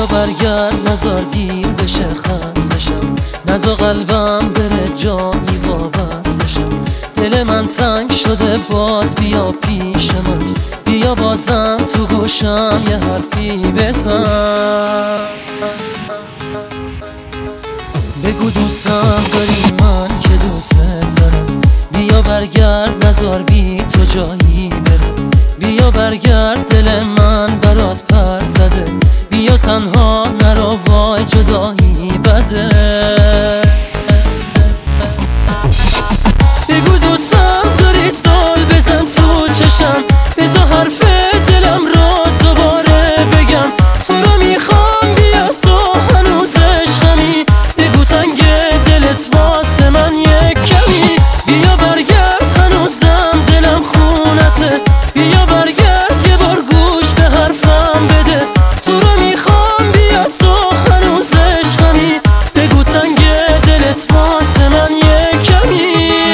برگرد نزار دیر بشه خستشم، نزا قلبم بره جایی وابستشم. دل من تنگ شده باز بیا پیش من، بیا بازم تو گوشم یه حرفی بزن. بگو دوستم داری من که دوست دارم، بیا برگرد نزار بی تو جایی برم. بیا برگرد دل من برات پر زده، بیا تنها نرو وای جدایی بده. بگو دوستم داری سال بزن تو چشم، بذار حرف دلم رو دوباره بگم. تو رو میخوام بیا تو هنوز عشقمی، بگو تنگ دلت واسه من یک کمی. بیا برگرد هنوزم دلم خونته، بیا برگرد یه بار گوش به حرفم بده. تو رو میخوام بیا تو هنوز عشقمی، بگو تنگ دلت واسه من یک کمی.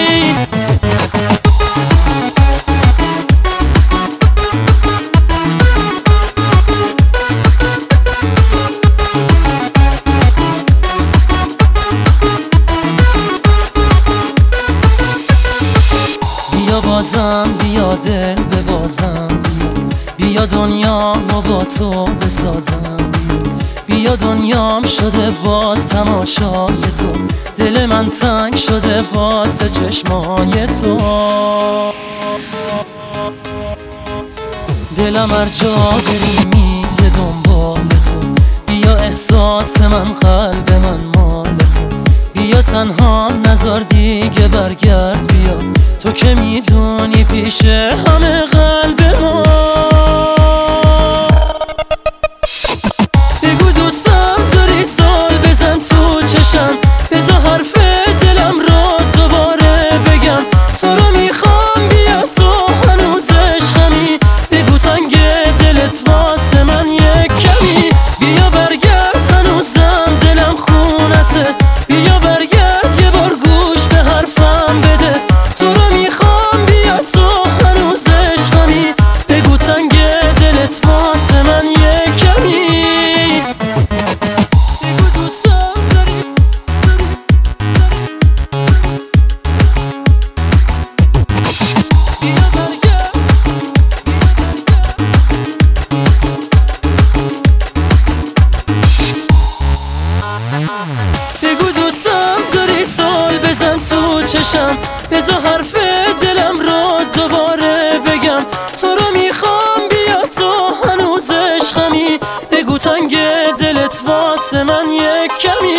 بیا بازم بیا دل ببازم، بیا دنیامو با تو بسازم. بیا دنیام شده باز تماشای تو، دل من تنگ شده واسه چشمای تو. دلم هر جا بری میره دنبال تو، بیا احساس من قلب من مال تو. بیا تنها نزار دیگه برگرد بیا، تو که میدونی پیش همه قلب ما. بگو دوستم داری سال بزن تو چشم، بذار حرف دلم رو دوباره بگم. تو رو میخوام بیا تو هنوز عشقمی، بگو تنگ دلت واسه من یک کمی. بیا برگرد هنوزم دلم خونته، بیا برگرد یه بار گوش به حرفم بده. تو رو میخوام بیا تو هنوز عشقمی، بگو تنگ دلت واسه من یک کمی. بگو دوستم داری بیا برگرد. بگو دوستم داری سال بزن تو چشم، بذار حرف دلم رو دوباره بگم. تو رو میخوام بیا تو هنوز عشقمی، بگو تنگ دلت واسه من یک کمی.